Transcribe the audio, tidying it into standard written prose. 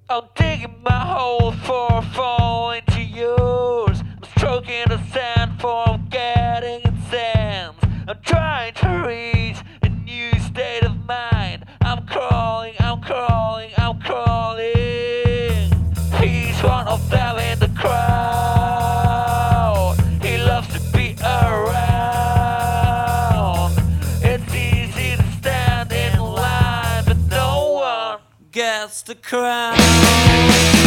I'm digging my hole for a fall into yours. I'm stroking the sand for I'm getting its sands. I'm trying to reach a new state of mind. I'm crawling, I'm crawling, I'm crawling. He's one of them in the crowd. He loves to be around. It's easy to stand in line, but no one gets the crown.